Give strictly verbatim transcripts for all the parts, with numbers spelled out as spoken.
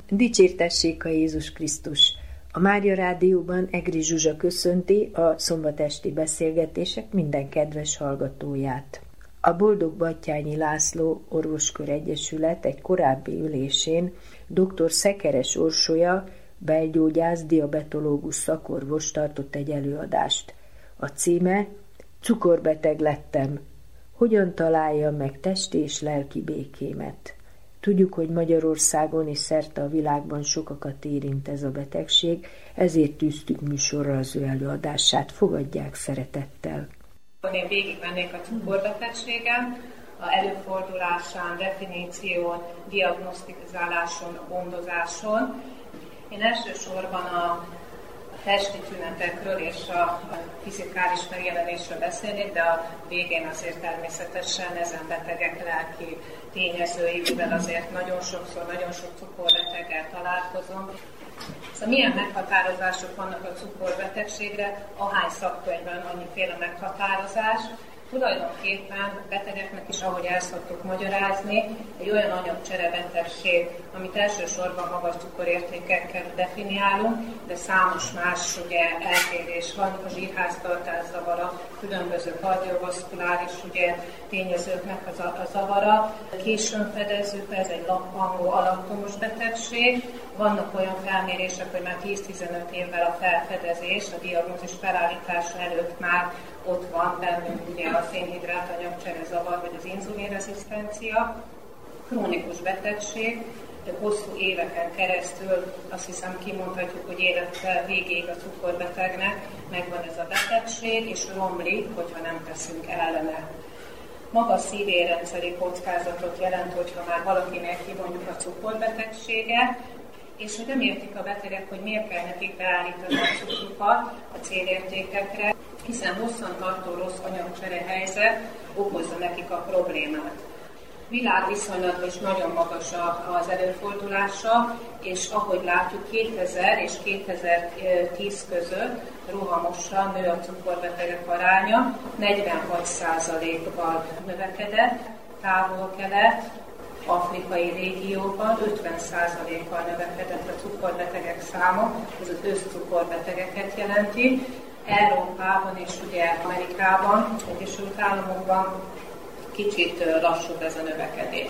Dicsértessék a Jézus Krisztus! A Mária Rádióban Egri Zsuzsa köszönti a szombatesti beszélgetések minden kedves hallgatóját. A Boldog Batthyányi László Orvoskör Egyesület egy korábbi ülésén dr. Szekeres Orsolya, belgyógyász, diabetológus szakorvos tartott egy előadást. A címe Cukorbeteg lettem. Hogyan találjam meg testi és lelki békémet? Tudjuk, hogy Magyarországon és szerte a világban sokakat érint ez a betegség, ezért tűztük műsorra az ő előadását. Fogadják szeretettel. Én végigmennék a cukorbetegségen, a előfordulásán, definíción, diagnosztizáláson, gondozáson. Én elsősorban a testi tünetekről és a fizikális megjelenésről beszélnék, de a végén azért természetesen ezen betegek lelki tényezőivel azért nagyon sokszor, nagyon sok cukorbeteggel találkozom. Szóval milyen meghatározások vannak a cukorbetegségre, ahány szakkönyvben annyiféle meghatározás. Tulajdonképpen a betegeknek is, ahogy el szoktuk magyarázni, egy olyan anyagcserebetegség, amit elsősorban magas cukorértékekkel definiálunk, de számos más ugye, eltérés van, a zsírháztartás zavara, különböző kardiovaszkuláris ugye, tényezőknek az a, a zavara. Későn fedezzük, ez egy lappangó alaktomos betegség. Vannak olyan felmérések, hogy már tíz-tizenöt évvel a felfedezés, a diagnózis felállítása előtt már ott van bennünk ugye a szénhidrát anyagcsere zavar, vagy az inzulinrezisztencia. Krónikus betegség, hosszú éveken keresztül azt hiszem kimondhatjuk, hogy élete végéig a cukorbetegnek megvan ez a betegség, és romlik, hogyha nem teszünk ellene. Maga szívérrendszeri kockázatot jelent, hogyha már valakinek kimondjuk a cukorbetegsége, és hogy nem értik a betegek, hogy miért kell nekik beállítani a cukrukat a célértékekre, hiszen hosszantartó rossz anyagcsere helyzet okozza nekik a problémát. Világviszonylatban is nagyon magas az előfordulása, és ahogy látjuk kétezer és kétezer-tíz között rohamosan nő a cukorbetegek aránya, negyvenhat százalékkal növekedett, Távol-Kelet, afrikai régióban ötven százalékkal növekedett a cukorbetegek száma, ez az összcukorbetegeket jelenti. Európában és ugye Amerikában, Egyesült Államokban kicsit lassúbb ez a növekedés.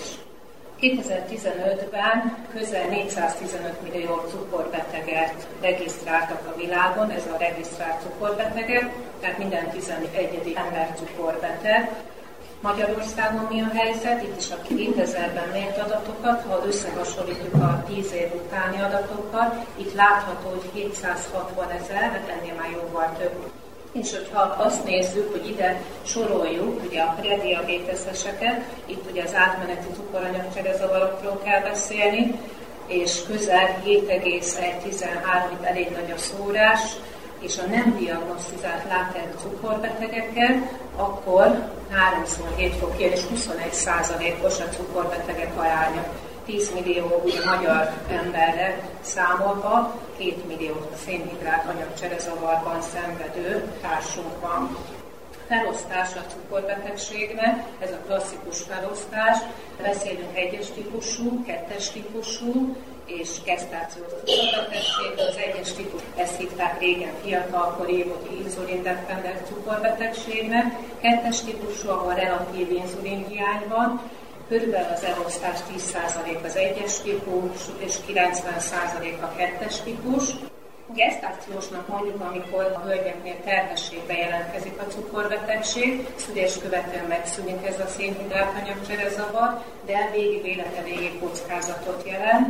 kétezer-tizenötben közel négyszáztizenöt millió cukorbeteget regisztráltak a világon, ez a regisztrált cukorbetegek, tehát minden tizenegyedik ember cukorbeteg. Magyarországon mi a helyzet? Itt is a kétezerben mért adatokat, ha összehasonlítjuk a tíz év utáni adatokat, itt látható, hogy hétszázhatvan ezer, mert ennél már jóval több. És hogyha azt nézzük, hogy ide soroljuk ugye a prediabéteszeseket, itt ugye az átmeneti cukoranyagcserezavarokról kell beszélni, és közel hét egész tizenhárom, itt elég nagy a szórás, és a nem diagnosztizált látent cukorbetegeket, akkor háromszor-hét fok és huszonegy százalékos a cukorbetegek aránya. tíz millió magyar emberre számolva, két millió szénhidrát anyagcserezavarban szenvedő társunk van. Felosztás a cukorbetegségnek, ez a klasszikus felosztás. Beszélünk egyes típusú, kettes típusú, és gesztációs cukorbetegség, az egyes típus, ezt hívták régen fiatalkori, vagy inzulindependent cukorbetegségnek, kettes típusú, ahol relatív inzulinhiány van, körülbelül az elosztás tíz százalék az egyes típus, és kilencven százalék a kettes típus. Gesztációsnak mondjuk, amikor a hölgyeknél terhességbe jelentkezik a cukorbetegség, szülés követően megszűnik ez a szénhidrátanyagcserezavar, de végig élete végig kockázatot jelent.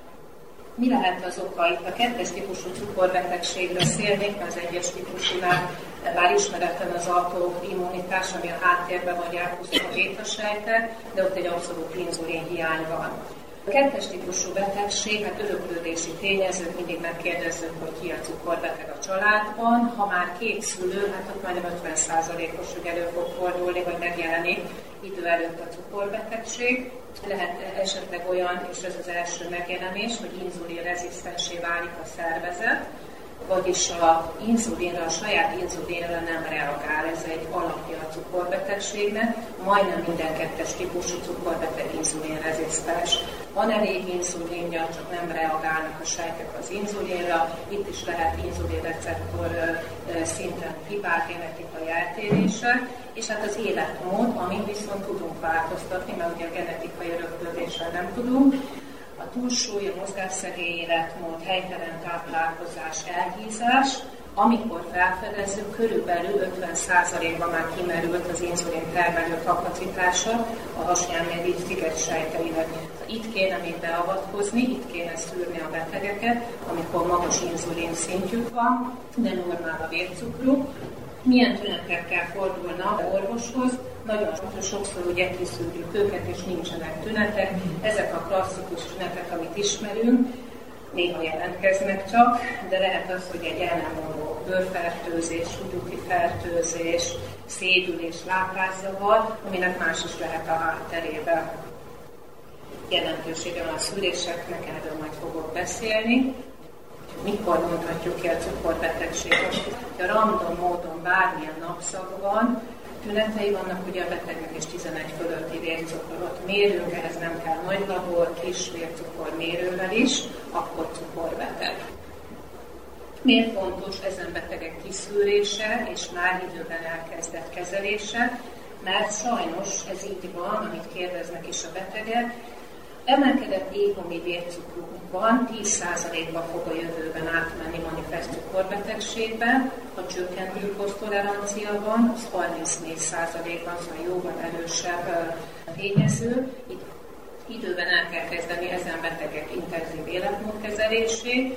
Mi lehet az oka? Itt a kettes típusú cukorbetegségről beszélnék, mert az egyes típusúnál már ismeretlen az autoimmunitás, ami a háttérben vagy elhúzta a bétasejtek, de ott egy abszolút inzulinhiány van. A kettes típusú betegség, hát öröklődési tényezők, mindig megkérdezzük, hogy ki a cukorbeteg a családban. Ha már két szülő, hát ott majdnem ötven százalékos, hogy elő fog fordulni, vagy megjelenik idő előtt a cukorbetegség. Lehet esetleg olyan, és ez az első megjelenés, hogy inzulinrezisztenssé válik a szervezet, vagyis a inzulinra, a saját inzulinra nem reagál, ez egy alapja a cukorbetegségnek, majdnem minden kettes típusú cukorbeteg inzulinrezisztens. Van elég inzulinja, csak nem reagálnak a sejtek az inzulinra. Itt is lehet inzulinreceptor szinten hibák, genetikai eltérések, és hát az életmód, amin viszont tudunk változtatni, mert ugye a genetikai öröklődéssel nem tudunk. A túlsúly, a mozgásszegély életmód, helytelen táplálkozás, elhízás, amikor felfedezzük, körülbelül ötven százalékban már kimerült az inzulin termelő kapacitása a hasnyálmirigy sziget-sejteinek. Itt kéne még beavatkozni, itt kéne szűrni a betegeket, amikor magas inzulin szintjük van, de normál a vércukruk. Milyen tünetekkel fordulnak orvoshoz? Nagyon sokszor ugye kiszűrjük őket, és nincsenek tünetek. Ezek a klasszikus tünetek, amit ismerünk, néha jelentkeznek csak, de lehet az, hogy egy ellenmondó bőrfertőzés, húgyúti fertőzés, szédülés, lápászavar, aminek más is lehet a hátterében. Jelentősége van a szűréseknek, erről majd fogok beszélni. Mikor mondhatjuk ki a cukorbetegséget? A random módon bármilyen napszakban tünetei vannak, ugye a betegnek is tizenegy fölötti vércukrot mérünk, ehhez nem kell nagy labor, kis vércukor mérővel is, akkor cukorbeteg. Miért fontos ezen betegek kiszűrése és már időben elkezdett kezelése? Mert sajnos ez így van, amit kérdeznek is a betegek, emelkedett éhomi vércukrunk van, tíz százalékban fog a jövőben átmenni manifest cukorbetegségbe, ha csökkent glükóztolerancia van, az harmincnégy százalékban, szóval jóval erősebb tényező. Itt időben el kell kezdeni ezen betegek intenzív életmódkezelését.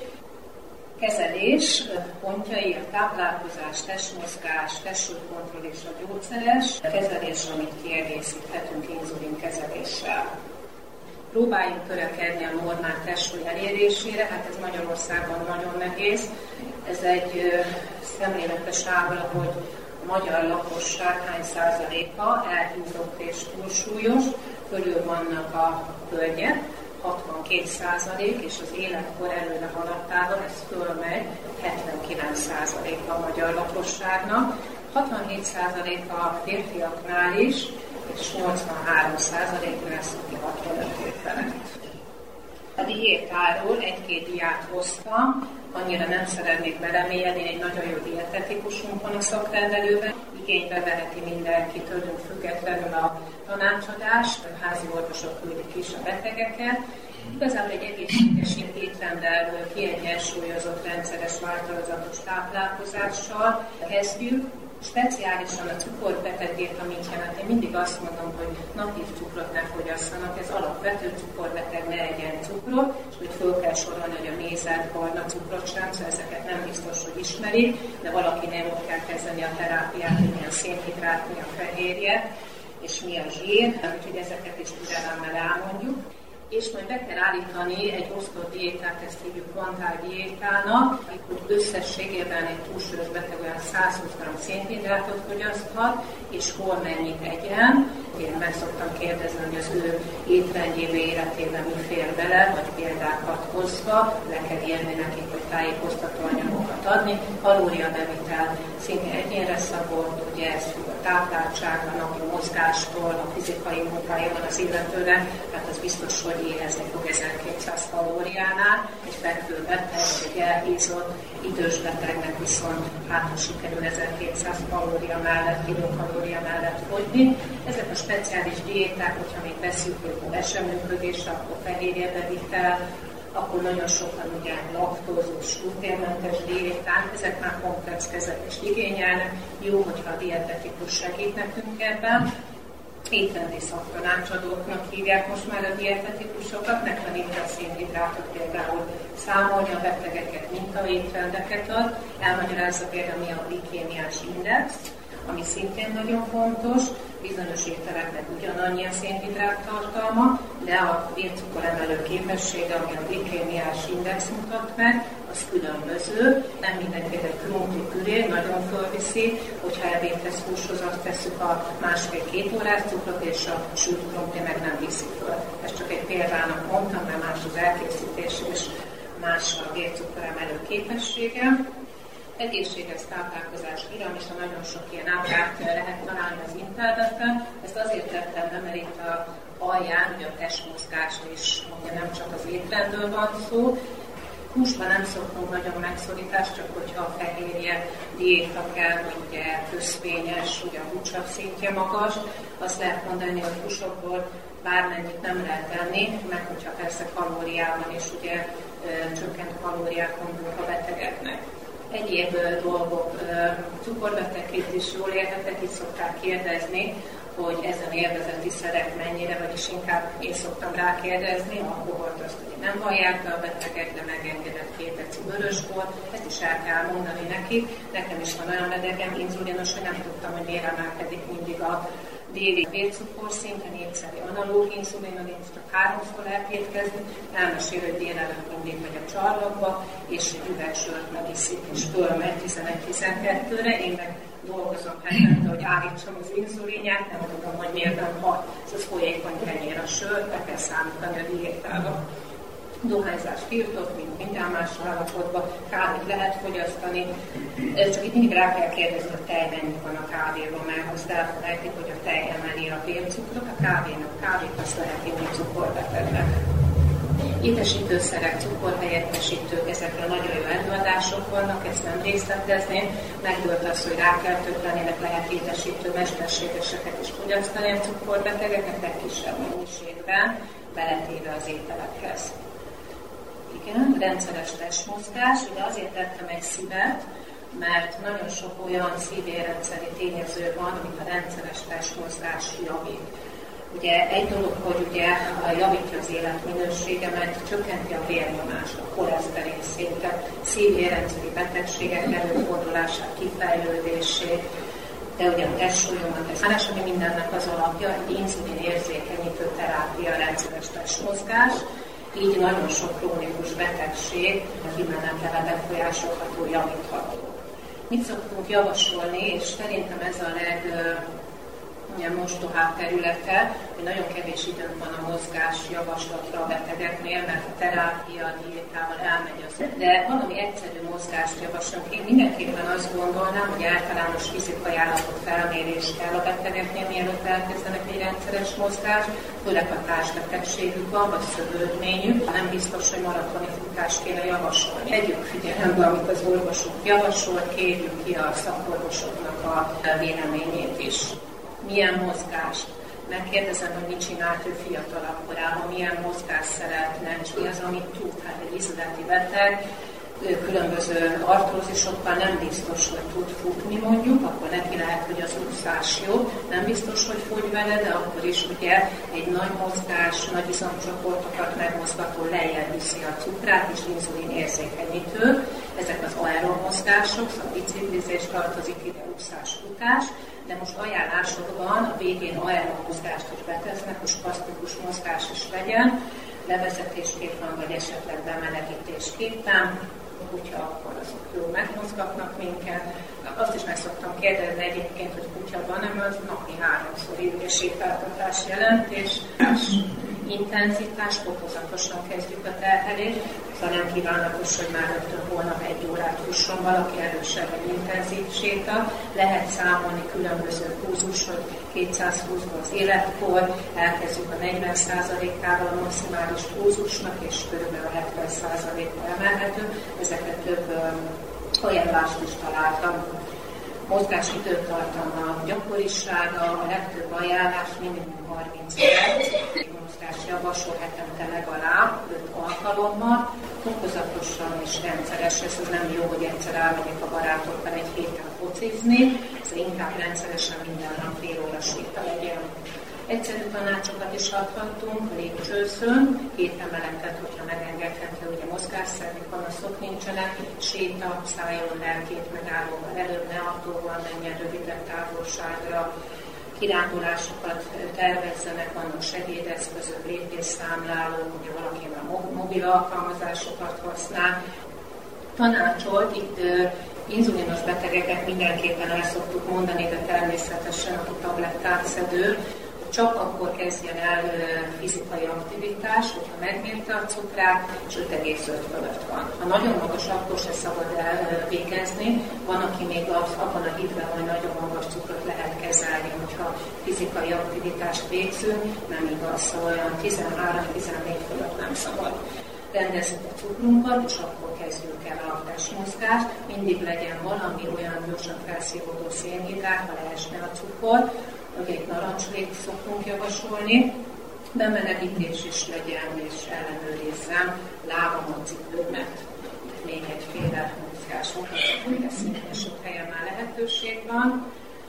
Kezelés pontjai a táplálkozás, testmozgás, testsúlykontroll és a gyógyszeres kezelés, amit kiegészíthetünk inzulinkezeléssel. Próbáljunk törekedni a normál testsúly elérésére, hát ez Magyarországon nagyon nehéz. Ez egy szemléletes ábra, hogy a magyar lakosság hány százaléka elhízott és túlsúlyos, körül vannak a hölgyek, hatvankét százalék, és az életkor előre haladtával ez fölmegy hetvenkilenc százaléka a magyar lakosságnak, hatvanhét százaléka a férfiaknál is, és nyolcvanhárom százalék lesz, aki hatvanöt év felett. A diétáról egy-két diát hoztam, annyira nem szeretnék belemélyedni, egy nagyon jó dietetikusunk van a szakrendelőben, igénybe veheti mindenki tőlünk függetlenül a tanácsadást, a házi orvosok küldik is a betegeket. Igazából egy egészséges étrenddel, kiegyensúlyozott, rendszeres, változatos táplálkozással kezdjük. Speciálisan a cukorbeteg mit jelent? Én mindig azt mondom, hogy natív cukrot ne fogyasszanak, ez alapvető, cukorbeteg ne egyen cukrot, és hogy föl kell sorolni, hogy a mézet, barna cukrot sem, szóval ezeket nem biztos, hogy ismerik, de valakinél ott kell kezdeni a terápiát, hogy mi a szénhidrát, mi a fehérje, és mi a zsír, úgyhogy ezeket is türelemmel elmondjuk. És majd be kell állítani egy osztott diétát, ezt hívjuk kvantál diétának, hogy összességében egy túlsúlyos beteg olyan százhúsz gramm szénhidrátot fogyaszthat, és hol mennyit egyen. Én meg szoktam kérdezni, hogy az ő étrendjébe, életében mi fér bele, vagy példákat hozva, le kell írni nekik, hogy tájékoztató anyagokat adni. Kalóriabevitel szintén egyénre szabott, ugye ez függ a tápláltságra, napi mozgástól, a fizikai munkájában az illetőre, tehát az biztos, hogy éhezni fog ezerkétszáz kalóriánál, egy fekvő beteg, egy elhízott, idős betegnek viszont hát, ha sikerül ezerkétszáz kalória mellett, kilokalória mellett fogyni. Ezek a speciális diéták, hogyha még veszünk, hogy eseműködésre, akkor fehérjebevitel, akkor nagyon sokan ugye laktózós, gluténmentes diéták, ezek már komplex kezelést igényelnek. Jó, hogyha a dietetikus segít nekünk ebben. Étrendi szaktanácsadóknak hívják most már a dietetikusokat, megtanítja a szénhidrátot például számolni a betegeket, mintaétrendeket ad, elmagyarázza például mi a glikémiás index, ami szintén nagyon fontos, bizonyos ételeknek ugyanannyi a szénhidrát tartalma, de a vércukor emelő képessége, ami a glikémiás index mutat meg, az különböző. Nem mindenki egy krumpli püré, nagyon fölviszi, hogyha ebédhez húshoz azt tesszük a másfél-két órás cukrot, és a sült krumpli meg nem viszi föl. Ez csak egy példának mondtam, mert más az elkészítés, és más a vércukor emelő képessége. egészséges táplálkozás piramisa, nagyon sok ilyen ábrát lehet találni az interneten. Ezt azért tettem be, mert itt a alján ugye a testmozgást is, ugye nem csak az étrendről van szó. Húsban nem szoktunk nagyon megszorítást, csak hogyha a fehérje diéta kell, vagy ugye közfényes, ugye a húcsav szintje magas, azt lehet mondani, hogy húsokból bármennyit nem lehet venni, meg hogyha persze kalóriában is ugye csökkent kalóriákon a betegeknek. Egyéb dolgok, cukorbetegként is jól érhetek, itt szokták kérdezni, hogy ezen élvezeti szerek mennyire, vagyis inkább én szoktam rákérdezni, a alkoholt azt ugye nem vallják be a betegek, de megengedett két deci vörösbor, ezt is el kell mondani nekik. Nekem is van olyan betegem, inzulinos, hogy nem tudtam, hogy miért emelkedik mindig a déli vércukorszinten, egyszerű analóg inzulinon, én csak háromszor lehet étkezni, elmesél, hogy délelőtt mindig megy a csarnokba, és egy üvegsört megiszik, és fölmegy tizenegy-tizenkettőre, én meg dolgozom hetente, hogy állítsam az inzulinját, nem tudom, hogy miért nem hat. Ez folyékony kenyér a sör, be kell számítani a diétába. Dohányzás tiltott, mint minden más állapotban, kávét lehet fogyasztani, csak itt mindig rá kell kérdezni, hogy tej mennyi van a kávéban, mert azt elfelejtik, hogy a tej emeli a vércukrot, a kávénak kávét azt lehet inni cukorbetegnek. Édesítőszerek, cukorhelyettesítők, ezekre nagyon jó előadások vannak, ezt nem részletezném. Megdőlt az, hogy rákeltőtlenének lehet édesítő mesterségeseket is fogyasztani a cukorbetegeknek, de kisebb mennyiségben, beletéve az ételekhez. Igen, rendszeres testmozgás, ugye azért tettem egy szívet, mert nagyon sok olyan szívérrendszeri tényező van, amit a rendszeres testmozgás javít. Ugye egy dolog, hogy ugye javítja az életminőségemet, csökkenti a vérnyomást, a koleszterin szintet, szívérrendszeri betegségek előfordulását, kifejlődését, de ugye a testsúlyomat, ez más, ami mindennek az alapja, egy inzulin érzékenyítő terápia, rendszeres testmozgás, így nagyon sok krónikus betegség kimenetele befolyásolható, javítható. Mit szoktunk javasolni, és szerintem ez a leg ugye mostohább területe, hogy nagyon kevés időnk van a mozgás javaslatra a betegeknél, mert a terápia, a diétával elmegy az. De valami egyszerű mozgást javaslunk. Én mindenképpen azt gondolnám, hogy általános fizikai állapot felmérés kell a betegeknél, mielőtt elkezdenek egy rendszeres mozgást, főleg a társbetegségük van, vagy szövődményük. Nem biztos, hogy maratoni futást kéne javasolni. Vegyük figyelembe, amit az orvosok javasol, kérjük ki a szakorvosoknak a véleményét is. Milyen mozgást? Megkérdezem, hogy mit csinált ő fiatalabb korában, milyen mozgást szeretne, és mi az, amit tud. Hát egy izületi beteg, különböző artrózisokkal nem biztos, hogy tud futni mondjuk, akkor neki lehet, hogy az úszás jó, nem biztos, hogy fogy vele, de akkor is ugye egy nagy mozgás, nagy izomcsoportokat megmozgató lejjebb viszi a cukrát, és inzulin érzékenyítő. Ezek az aerob mozgások, a biciklizés tartozik ide, úszás, futás, de most ajánlásokban a végén aerob mozgást is betesznek, hogy spasztikus mozgás is legyen, levezetésképpen vagy esetleg bemelegítésképpen, kutya, akkor azok jól megmozgatnak minket. Azt is meg szoktam kérdezni egyébként, hogy kutya van-e, az napi háromszor idegesítáltatás jelentés, intenzitás, fokozatosan kezdjük a terhelést, szóval nem kívánatos, hogy már rögtön holnap egy órát fusson valaki erősebb egy intenzív séta. Lehet számolni különböző pulzus, hogy kétszázhúszban az életkor, elkezdjük a negyven százalékával a maximális pulzusnak, és körülbelül a hetven százalékra emelhető. Ezeket több ajánlást is találtam. Mozgás időtartama, gyakorisága, a legtöbb ajánlás minimum harminc perc, mozgás javasol hetente legalább öt alkalommal, fokozatosan és rendszeres, ez nem jó, hogy egyszer elmegyek a barátokkal egy héten focizni, ez inkább rendszeresen minden nap fél óra séta legyen. Egyszerű tanácsokat is adhattunk a lépcsőzőn, két emeletet, hogyha megengedhető, ugye mozgásszervi panaszok nincsenek, séta, szálljon le két megállóval előbb, ne autóval menjen rövidebb távolságra, kirándulásokat tervezzenek, vannak segédeszközök, lépésszámlálók, ugye valaki már mobil alkalmazásokat használ. Tanácsolt, itt inzulinos betegeket mindenképpen el szoktuk mondani, de természetesen aki tablettát szedő, Csak akkor kezdjen el fizikai aktivitást, hogyha megmérte a cukrát, és öt egész öt fölött van. Ha nagyon magas, akkor se szabad elvégezni. Van, aki még abban a hitben, hogy nagyon magas cukrot lehet kezelni, hogyha fizikai aktivitást végzünk, nem igaz, szóval olyan tizenhárom-tizennégy fölött nem szabad. Rendezzük a cukrunkat, és akkor kezdjük el a testmozgást. Mindig legyen valami olyan gyorsan felszívódó szénhidrát, ha leesne a cukor, hogy egy narancslét szoktunk javasolni. Bemelegítés is legyen, és ellenőrizzem lábam a cipőmet. Még egyféle mozgásokat, amire szintén sok helyen már lehetőség van.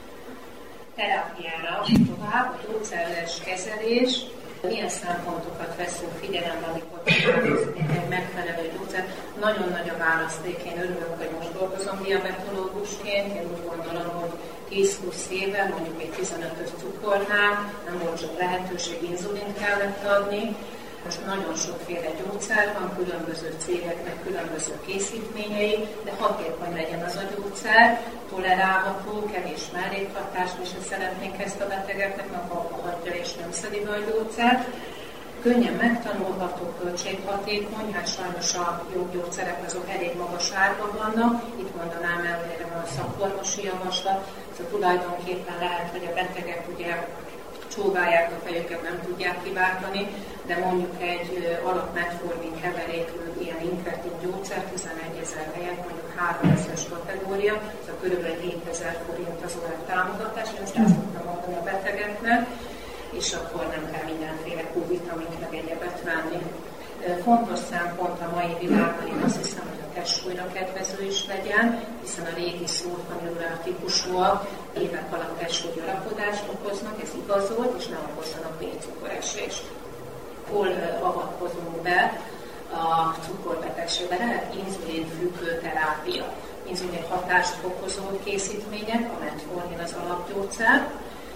Terápiára tovább, a gyógyszeres kezelés. Milyen szempontokat veszünk figyelembe, amikor találkozunk egy megfelelő gyógyszer? Nagyon nagy a választék, én örülök, hogy most dolgozom diabetológusként, én úgy gondolom, hogy tíz plusz éve, mondjuk egy tizenötös cukornál nem volt csak lehetőség, inzulint kellett adni. Most nagyon sokféle gyógyszer van, különböző cégeknek különböző készítményei, de hatékony legyen az a gyógyszer, tolerálható, kevés mellékhatást, és szeretnénk ezt a betegeknek, meg alkohatja és nem szedi be a gyógyszert. Könnyen megtanulható, költséghatékony, hát sajnos a jó gyógyszerek azok elég magas árban vannak. Itt mondanám el, hogy erre van a szakorvosi javaslat, szóval tulajdonképpen lehet, hogy a betegek ugye csóválják a fejüket, nem tudják kiváltani, de mondjuk egy alapmetformin keverékű ilyen inkretin gyógyszer tizenegyezer helyett, mondjuk háromezres kategória, szóval körülbelül hétezer forint az olyan támogatás, én ezt el szoktam mondani a betegeknek, és akkor nem kell mindenféle Q-vitamint meg egyebet venni. Fontos szempont a mai világban, én azt hiszem, hogy a testsúlyra kedvező is legyen, hiszen a régi szúrtanulár típusúak évek alatt testsúly gyarapodást okoznak, ez igazolt, és nem okozzanak vércukoresést. Hol avatkozunk be a cukorbetegségbe? Lehet inzulinfüggő terápia, inzulin hatást fokozó készítmények, a metformin az alapgyógyszer.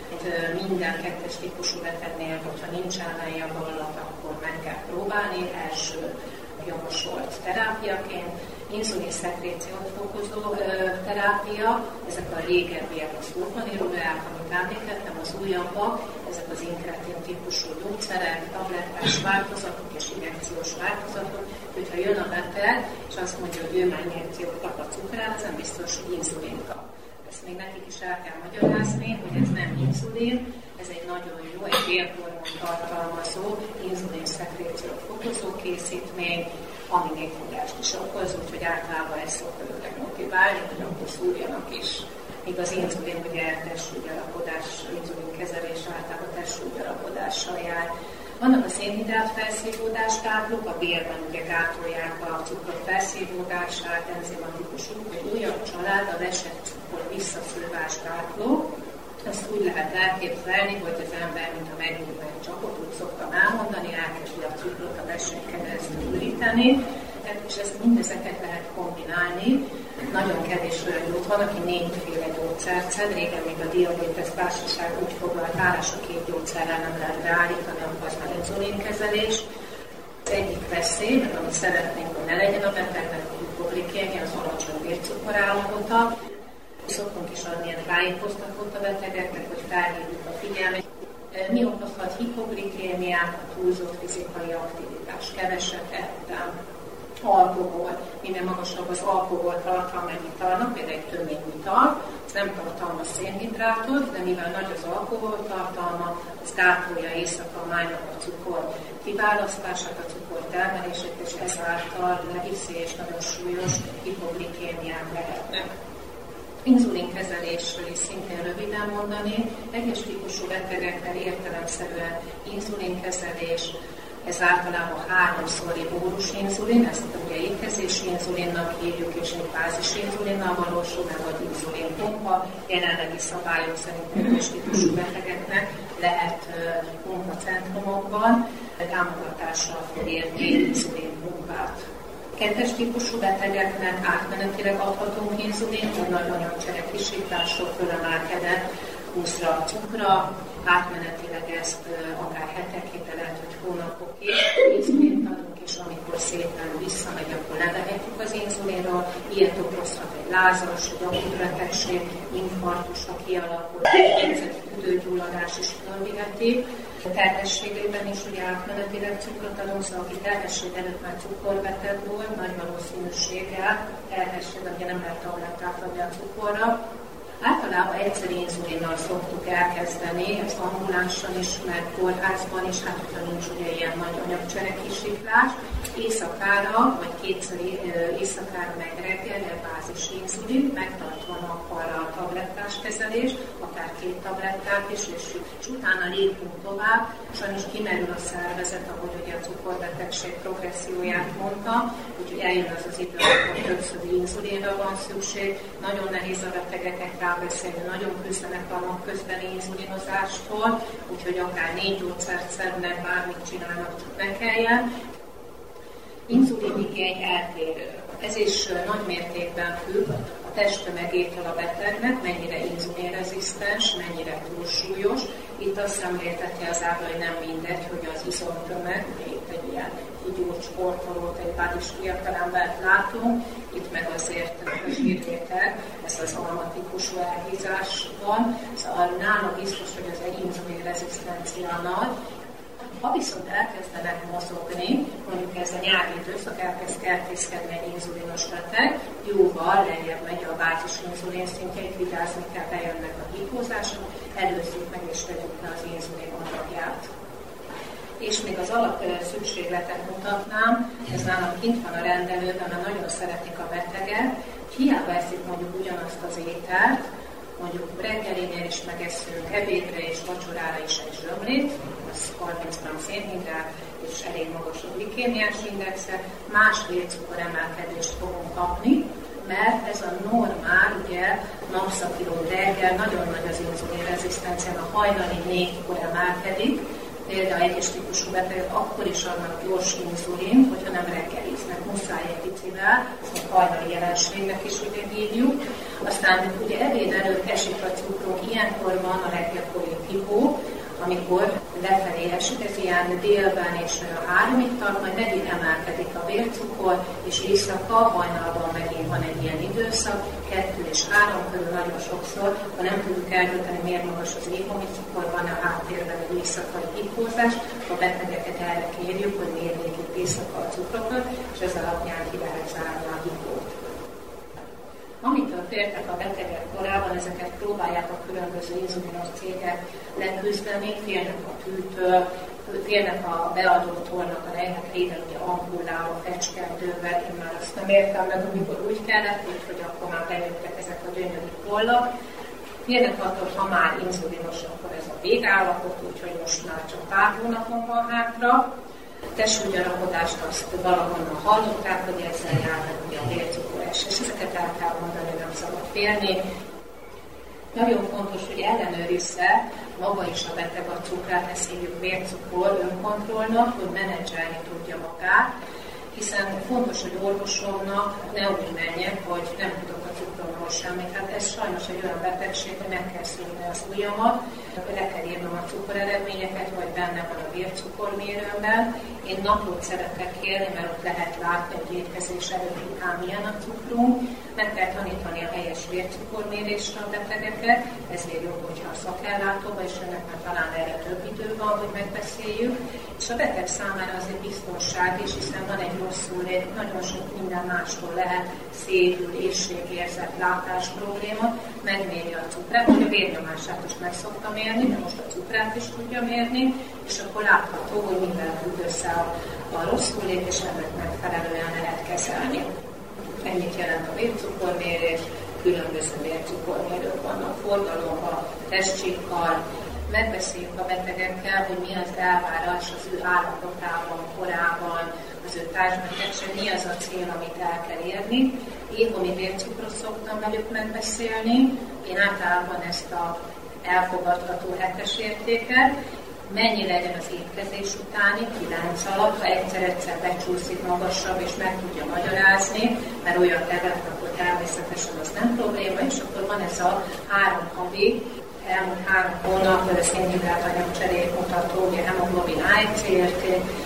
Minden kettes típusú betegnél, hogyha nincs ellenjavaslat, akkor meg kell próbálni, első javasolt terápiaként. Inzulin szekréciót fokozó ö, terápia, ezek a régebbiek, a szulfanilureák, amit említettem, az újabbak, ezek az inkretin típusú gyógyszerek, tablettás változatok és injekciós változatok, hogyha jön a beteg, és azt mondja, hogy ő már injekciót kap a cukrára, az nem biztos, hogy inzulint kap. Ezt még nekik is el kell magyarázni, hogy ez nem inzulin, ez egy nagyon jó, egy vérhormon tartalmazó, inzulin szekréciót fokozó készítmény, ami még fogást is okoz, úgyhogy általában ezt szokta őket motiválni, hogy akkor szúrjanak is. Míg az inzulin ugye testsúlygyarapodás, inzulin kezelés általában testsúlygyarapodással jár. Vannak a szénhidrát felszívódás gátlók, a bélben ugye gátolják a cukor felszívódását, enzimatikusú, hogy újabb család a vesett cukor visszaszívás gátló. Ezt úgy lehet elképzelni, hogy az ember, mint a megnyújtva egy csapot, úgy szoktam elmondani, elkezdi a cukrot a vesén keresztül üríteni, és ezt mindezeket lehet kombinálni. Nagyon kevés olyan gyógyszer van, aki négyféle gyógyszert szed. Régen még a diabétesz társaság úgy foglalt állás, a két gyógyszerrel nem lehet beállítani, akkor az már inzulinkezelés. Az egyik veszély, mert amit szeretnénk, hogy ne legyen a betegnek a hipoglikémia, az alacsony vércukor állapota. Szoktunk is adni ilyen tájékoztatót a betegeknek, hogy felhívjuk a figyelmet. Mi okozhat hipoglikémiát, a túlzott fizikai aktivitás, keveset ettem, alkohol, minél magasabb az alkohol tartalma egy italnak, például egy töményital, ez nem tartalmaz szénhidrátot, de mivel nagy az alkohol tartalma, az gátolja éjszaka a májnak a cukor kiválasztását, a cukor termelését, és ezáltal leviszi és nagyon súlyos hipoglikémiák lehetnek. Inzulinkezelésről is szintén röviden mondani, egyes típusú betegeknél értelemszerűen inzulinkezelés, ez általában háromszori bórus inzulin, ezt ugye étkezési inzulinnak hívjuk, és egy bázis inzulinnal valósul, meg vagy inzulinpumpa. Jelenlegi szabályok szerint egyes típusú betegeknek lehet pumpacentrumokban támogatással fog érni inzulinpumpát. Kettes típusú betegeknek átmenetileg adhatunk inzulint, hogy nagy anyagcserekvisításról fölemelkedett húszra cukra, átmenetileg ezt akár hetekig, de lehet, hogy hónapokig inzulint adunk, és amikor szépen visszamegy, akkor levehetjük az inzulinról. Ilyet okozhat egy lázas, egy akut betegség, infarktus, ha kialakul, egy tüdőgyulladás is fölviheti. A terhességében is ugye átmenetileg cukrot adunk, szóval aki terhesség előtt már cukorbeteg volt, nagy valószínűséggel terhesség, ugye nem lehet tablettát adni a cukorra. Általában egyszeri inzulinnal szoktuk elkezdeni, ezt ambulánsan is, meg kórházban is, hát hogyha nincs ugye ilyen nagy anyagcserekisiklás, éjszakára, vagy kétszeri éjszakára meg reggelre bázis inzulin, megtartva nappalra a tablettás kezelés, akár két tablettát is, és, és utána lépünk tovább, sajnos kimerül a szervezet, ahogy ugye a cukorbetegség progresszióját mondta, úgyhogy eljön az az idő, amikor többszöri inzulinra van szükség, nagyon nehéz a betegeket rábeszélni, nagyon küzdenek a napközbeni inzulinozástól, úgyhogy akár négy gyógyszert szednek, bármit csinálnak, csak ne kelljen. Inzulinigény eltérő. Ez is nagy mértékben függ a testtömegétől a betegnek, mennyire inzulinrezisztens, mennyire túlsúlyos. Itt azt szemlélteti az ábra, hogy nem mindegy, hogy az izomtömeg, itt egy ilyen hígyult sportolót, egy bádis fiatalembert látunk, itt meg azért a zsírvétel, ez az alma típusú elhízás van, szóval nála biztos, hogy az egy inzulinrezisztencia nagy. Ha viszont elkezdenek mozogni, mondjuk ez a nyári időszak, elkezd kertészkedni egy inzulinos beteg, jóval lejjebb megy a bázis inzulin szintjeit, vigyázni kell, bejönnek a hígózások, előzzük meg és vegyük le az inzulin adagját. És még az alap szükségletet mutatnám, ez nálam kint van a rendelőben, mert nagyon szeretik a beteget, hiába eszik mondjuk ugyanazt az ételt, mondjuk reggelinél is megesszünk, ebédre és vacsorára is egy zsömlét, az harminc gramm szénhidrát és elég magas a glikémiás indexe, más vércukor emelkedést fogunk kapni, mert ez a normál, ugye, napszakiló reggel, nagyon nagy az inzulinrezisztencia, a hajnali négykor emelkedik, például egyes típusú betegek akkor is adnak gyors inzulint, hogyha nem reggeliznek, muszáj egy picivel, ezt a hajnali jelenségnek is ugye hívjuk. Aztán ugye ebéd előtt esik a cukrunk, ilyenkor van a leggyakoribb hipó, amikor lefelé esik, ez ilyen délben és a háromig tart, majd megint emelkedik a vércukor, és éjszaka, hajnalban megint van egy ilyen időszak, kettő és három körül nagyon sokszor, ha nem tudjuk eldönteni, miért magas az éhoni cukor, van a háttérben egy éjszakai hipózás, a betegeket erre kérjük, hogy mérjék itt éjszaka a cukrokat, és ez alapján ki lehet zárni a hipót. Amitől féltek a betegek korábban, ezeket próbálják a különböző inzulinos cégek leküzdeni, félnek a tűtől, félnek a beadótólnak a rejnek régen, ugye ampullával, fecskendővel, én már azt nem értem meg, amikor úgy kellett, úgyhogy akkor már bejöttek ezek a gyönyörű pollak. Félnek attól, ha már inzulinos, akkor ez a végállapot, úgyhogy most már csak pár hónapon van hátra. Testsúlygyarapodást azt valahonnan hallották, hogy ezzel járnak ugye a vércukorás, és ezeket el kell mondani, nem szabad félni. Nagyon fontos, hogy ellenőrizze maga is a beteg a cukrát, ezt hívjuk vércukor önkontrollnak, hogy menedzselni tudja magát, hiszen fontos, hogy orvosomnak ne úgy menjek, hogy nem tudok a cukromról semmit. Hát ez sajnos egy olyan betegség, hogy meg kell szűrni az ujjamat, le kell írnom a cukoreredményeket, vagy benne van a vércukormérőmben. Én naplót szeretek kérni, mert ott lehet látni, hogy étkezés előtt után milyen a cukrunk. Meg kell tanítani a helyes vércukormérésre a betegeket, ezért jobb, hogyha a szakellátóba, és ennek már talán erre több idő van, hogy megbeszéljük. És a beteg számára azért biztonság is, hiszen van egy rosszul lét, nagyon sok minden mástól lehet, szédül, éhségérzet, látás probléma, megméri a cukrát, hogy a vérnyomását is meg szokta mérni, de most a cukrát is tudja mérni, és akkor látható, hogy minden függ össze a, a rosszul lét, és ennek megfelelően lehet kezelni. Ennyit jelent a vércukormérés, különböző vércukormérők vannak forgalomban, testcsíkkal, megbeszéljük a betegekkel, hogy mi az elvárás az ő állapotában, korában, az ő társbetegség, mi az a cél, amit el kell érni. Éhoni vércukrot szoktam velük megbeszélni, én általában ezt a elfogadható hetes értéket, mennyi legyen az étkezés utáni, kilenc alatt, ha egyszer-egyszer becsúszik magasabb, és meg tudja magyarázni, mert olyan tevet, akkor természetesen az nem probléma, és akkor van ez a három havi, elmúlt három hónap szénhidrát anyagcserét mutató, ugye hemoglobin á egy cé érték,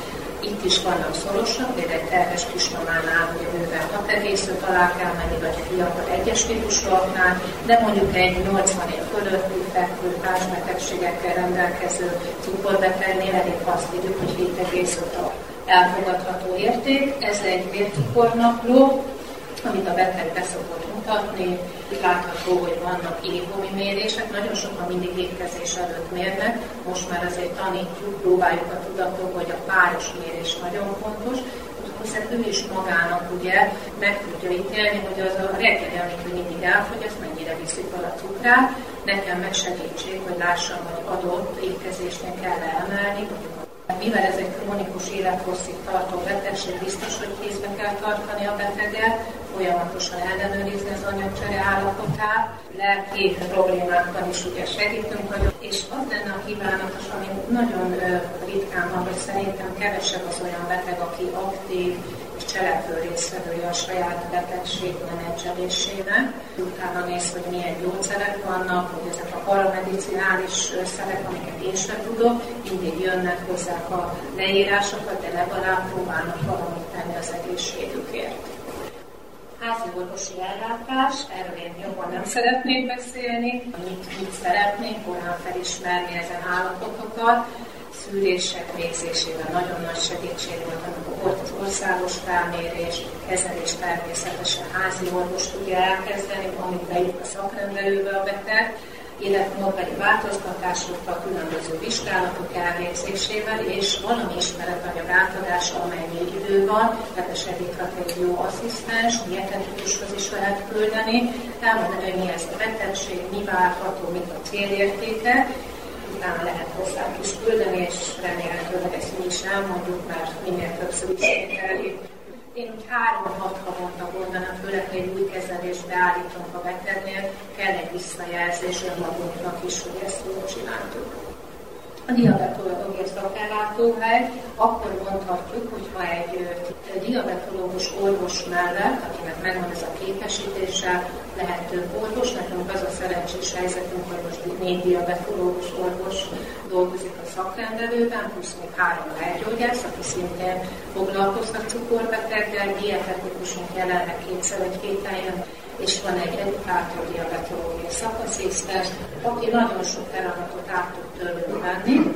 Itt is vannak szorosak, például egy terhes kismamánál, hogy a nővel hat egész öt alá kell menni, vagy fiatal egyes típusúaknál, de mondjuk egy nyolcvan év fölötti fekvő társbetegségekkel rendelkező cukorbetegnél elég azt írjuk, hogy hét egész öt a elfogadható érték. Ez egy vércukornapló, amit a beteg be szokott mutatni. Itt látható, hogy vannak évomi mérések, nagyon sokan mindig étkezés előtt mérnek, most már azért tanítjuk, próbáljuk a tudatot, hogy a páros mérés nagyon fontos, hiszen ő is magának ugye meg tudja ítélni, hogy az a reggeli, amit ő mindig elfogyaszt, mennyire viszik fel a cukrát, nekem meg segítség, hogy lássam, hogy adott étkezésnek kell emelni. Mivel ez egy krónikus élethosszig tartó betegség, biztos, hogy kézbe kell tartani a beteget, folyamatosan ellenőrizni az anyagcsere állapotát, lelki problémákkal is ugye segítünk vagyok, és az lenne a kívánatos, ami nagyon ritkán van, hogy szerintem kevesebb az olyan beteg, aki aktív és cselekvő résztvevője a saját betegség menedzselésének. Utána néz, hogy milyen gyógyszerek vannak, hogy ezek a paramedicinális szerek, amiket én sem tudok, mindig jönnek hozzá a leírásokat, de legalább próbálnak valamit tenni az egészségükért. Házi orvosi ellátás, erről én jobban nem szeretnék beszélni, mit, mit szeretnék, korán felismerni ezen állapotokat. Szűrések végzésében nagyon nagy segítség volt, amikor az országos felmérés, kezelés természetesen házi orvos tudja elkezdeni, amit bejut a szakrendelőbe a beteg, illetve módbeli változtatásokkal, különböző vizsgálatok elvégzésével, és valami ismeretanyag átadása, amennyi idő van, tehát segíthet egy jó asszisztens, dietetikushoz is lehet küldeni, elmondani, hogy mi ez a betegség, mi várható, mik a célértéke, utána lehet hozzánk is küldeni, és remélhetőleg ezt mi is elmondjuk, mert minél többször ismételjük. Én úgy három-hat havonta mondanám, főleg, hogy egy új kezelést beállítunk a betegnél, kell egy visszajelzés önmagunknak is, hogy ezt jól csináltuk. A diabetológiai szakellátóhely, akkor mondhatjuk, hogyha egy, egy diabetológus orvos mellett, akinek megvan ez a képesítése, lehet több orvos, nekünk az a szerencsés helyzetünk, hogy most négy diabetológus orvos dolgozik a szakrendelőben, plusz még három lelgyógyász, aki szintén foglalkoznak cukorbeteggel, dietetikusunk jelenleg kétszer egy héten jön, és van egy edukátor diabetológiai szakaszisztens, aki nagyon sok feladatot át tud tőlünk venni.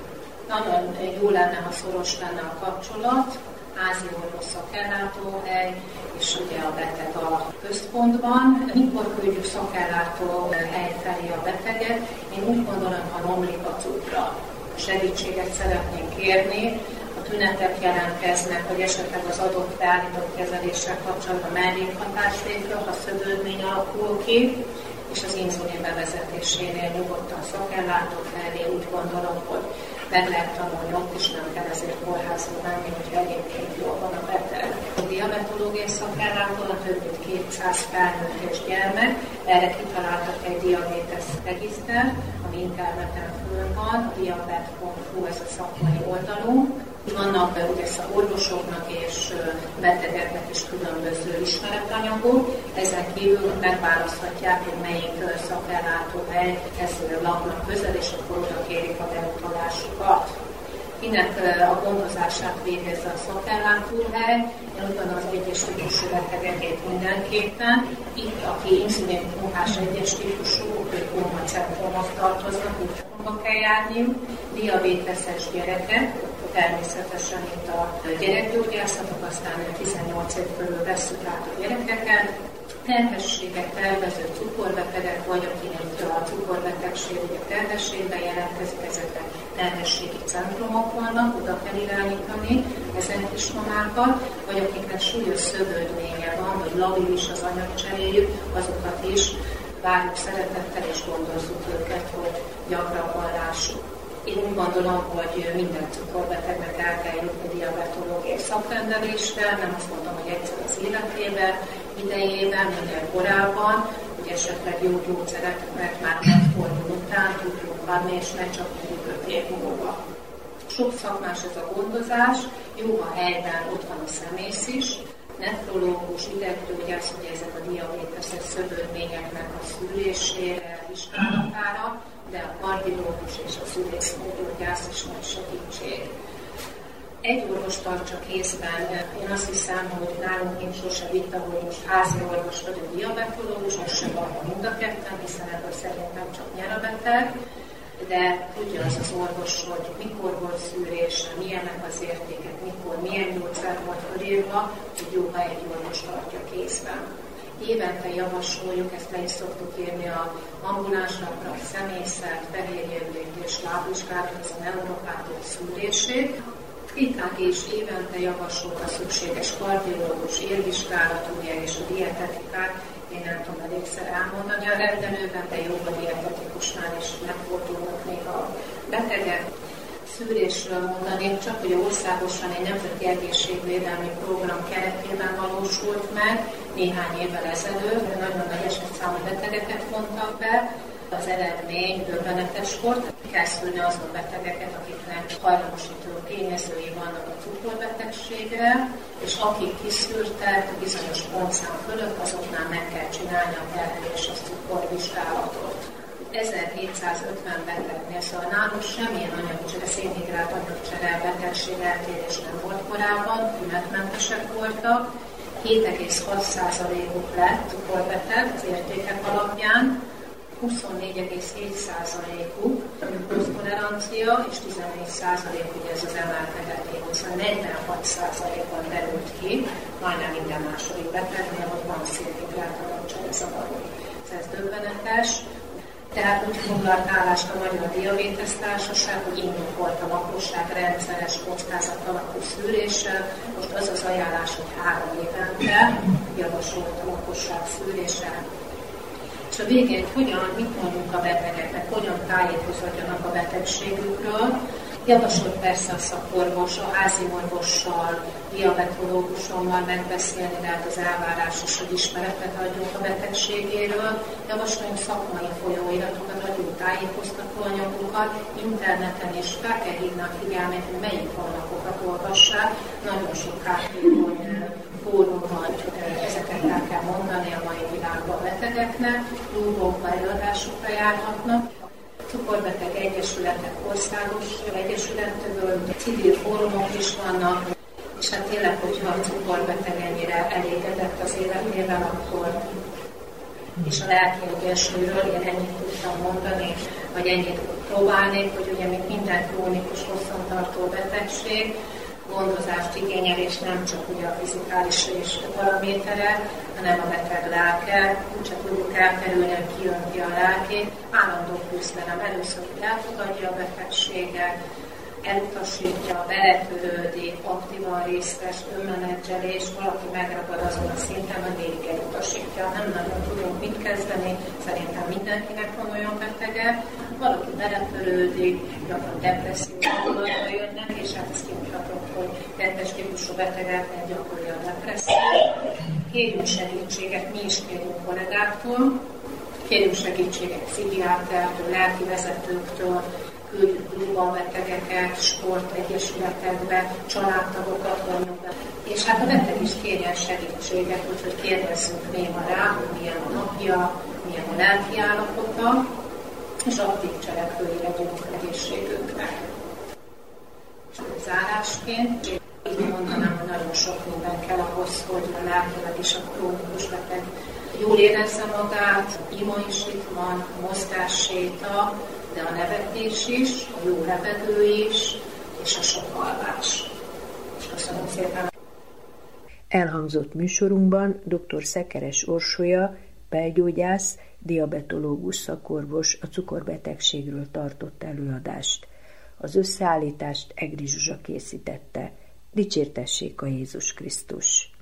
Nagyon jó lenne, ha szoros lenne a kapcsolat, házi orvos szakellátóhely, és ugye a beteg a központban. Mikor küldjük szakellátóhely felé a beteget? Én úgy gondolom, ha romlik a cukra, segítséget szeretnénk kérni, a tünetek jelentkeznek, hogy esetleg az adott beállított kezeléssel kapcsolatban mellékhatás végül, ha szövődmény alakul ki, és az inzulin bevezetésénél nyugodtan szakellátó felé úgy gondolom, hogy meg lehet tanulni ott is, nem kell ezért kórházba menni, hogyha egyébként jól van a beteg. A diabetológiai szakellátó a több mint kétszáz felnőtt és gyermek, erre kitaláltak egy diabetes regiszter, ami interneten fönn van, a diabet pont hu ez a szakmai oldalunk. Vannak ugye orvosoknak és betegeknek is különböző ismeretanyagok, ezen kívül megválaszthatják, hogy melyik szakellátóhely ezzel laknak közel, és akkor oda kérik a beutalásukat. Kinek a gondozását végezze a szakellátóhely, én úgy gondolom az egyes típusú betegekét mindenképpen. Itt, aki inszulin-pumpás egyes típusú, ők pumpacentrumhoz tartoznak, úgy pumpba kell járniuk, diabéteses gyerekek, természetesen itt a gyerekgyógyászatok, aztán tizennyolc év körül vesszük át a gyerekeket, terhességet tervező cukorbetegek, vagy akinek a cukorbetegség ugye terhességben jelentkezik, ezekben terhességi centrumok vannak, oda kell irányítani ezen kismamákat, vagy akiknek súlyos szövődménye van, vagy labilis az anyagcseréjük, azokat is várjuk szeretettel és gondozzuk őket, hogy gyakrabban lássuk. Én úgy gondolom, hogy minden cukorbetegnek el kell jutni diabetológiai szakrendelésre, nem azt mondom, hogy egyszer az életében, idejében, minden korábban, hogy esetleg jó gyógyszereket már megfordul után tudjuk adni, és ne csak öt év múlva. Sok szakmás ez a gondozás, jó, ha helyben ott van a szemész is, nefrológus, ideggyógyász, ugye ezek a diabéteses szövődményeknek a szűrésére, vizsgálatára, de a kardiológus és a szülészmódgyógyász is nagy segítség. egy orvos tartsa kézben. Én azt hiszem, hogy nálunk nincs sose vita, hogy most házi orvos vagy a diabetológus, ez sem van mind a ketten, hiszen ebből szerintem csak nyer a beteg, de tudja az az orvos, hogy mikor volt szűrése, milyenek az értékek, mikor, milyen gyógyszer volt fölírva, hogy jó, ha egy orvos tartja kézben. Évente javasoljuk, ezt le is szoktuk írni a ambulánsnapra, a személyzet, fehérjérdék és lábvizsgálat, a neuropátia szűrését. Itt is évente javasolt a szükséges kardiológus, érvizsgálat, ugye, és a dietetikát, én nem tudom elégszer elmondani a rendelőben, de jobb a dietetikusnál is megfordulnak még a betegek. Szűrésről mondanék, csak hogy országosan egy nemzeti egészségvédelmi program keretében valósult meg néhány évvel ezelőtt, nagyon nagy esetszámú betegeket vontak be. Az eredmény döbbenetes volt. Kell szűrni azon betegeket, akiknek hajlamosító tényezői vannak a cukorbetegségre, és akik kiszűrtek bizonyos pontszám fölött, azoknál meg kell csinálni a terhelés cukorvizsgálatot. ezerhétszázötven betegnél, szóval nálunk semmilyen anyagcsere, szénhidrát anyagcsere betegség eltérés nem volt korábban, tünetmentesek voltak, hét egész hat százalékuk lett cukorbeteg az értékek alapján, huszonnégy egész hét százalékuk glukoztolerancia, és tizennégy százalék ugye ez az emelkedett év, szóval negyvenhat százalékban derült ki, majdnem minden második betegnél, hogy van szénhidrát anyagcsere zavaró. Ez döbbenetes. Tehát úgy foglalt állást a Magyar Diabétesz Társaság, hogy indokolt a lakosság rendszeres kockázat alapú szűréssel. Most az az ajánlás, hogy három évente javasolt a lakosság szűréssel. És a végén hogyan, mit mondunk a betegeknek, hogyan tájékozódjanak a betegségükről. Javasolt persze a szakorvos, a házi orvossal, diabetológusommal megbeszélni, lehet az elvárás is, hogy ismeretet adjunk a betegségéről. Javasoljunk szakmai folyóiratokat, adjunk tájékoztató anyagokat, interneten is fel kell hívni a figyelmet, hogy melyik honlapokat olvassák. Nagyon sok kártékony fórum van, ezeket el kell mondani a mai világban a betegeknek, blogokba, előadásokra járhatnak. Cukorbeteg egyesületek, országos egyesületből, civil fórumok is vannak, és hát tényleg, hogyha a cukorbeteg ennyire elégedett az életével, akkor és a lelki egyensúlyról én ennyit tudtam mondani, vagy ennyit próbálnék, hogy ugye mint minden krónikus hosszantartó betegség, gondozást igényel, és nem csak ugye a fizikális és a paraméterek, hanem a beteg lelke, úgyse tudjuk elkerülni, hogy kijönti a lelkét. Állandó küzdelem, először elfogadja a betegséget, elutasítja, beletörődik, aktívan részt vesz, önmenedzselés, valaki megragad azon a szinten, hogy végig elutasítja. Nem nagyon tudunk mit kezdeni, szerintem mindenkinek van olyan betege. Valaki beletörődik, gyakran depresszióval jönnek, és hát ezt kimutatok, hogy kettes típusú betegeknek gyakori a depresszió. Kérjünk segítséget, mi is kérjünk kollégáktól, kérjünk segítséget pszichiátertől, lelki vezetőktől, küldjük klubban betegeket, sportegyesületekbe, családtagokat vonjunk be. És hát a beteg is kérjen segítséget, úgyhogy kérdezzünk néha rá, hogy milyen a napja, milyen a lelki állapota, és aktív cselekvői legyünk egészségünknek. Zárásként így mondanám, hogy nagyon sok minden kell ahhoz, hogy a lelkileg is a krónikus beteg jól érezze magát, ima is itt van, a mozgás, séta, de a nevetés is, a jó levegő is, és a sok alvás. Köszönöm szépen! Elhangzott műsorunkban dr. Szekeres Orsolya, belgyógyász, diabetológus szakorvos a cukorbetegségről tartott előadást. Az összeállítást Egri Zsuzsa készítette. Dicsértessék a Jézus Krisztus!